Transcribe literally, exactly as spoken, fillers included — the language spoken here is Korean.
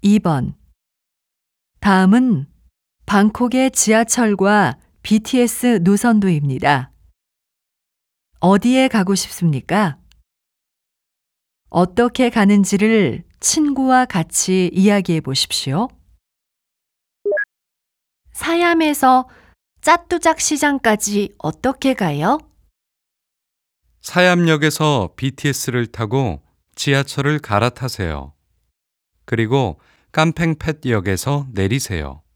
이 번. 다음은 방콕의 지하철과 비티에스 노선도입니다. 어디에 가고 싶습니까? 어떻게 가는지를 친구와 같이 이야기해 보십시오. 사얌에서 짜뚜작 시장까지 어떻게 가요? 사암역에서 비티에스를 타고 지하철을 갈아타세요. 그리고 깜팽팻역에서 내리세요.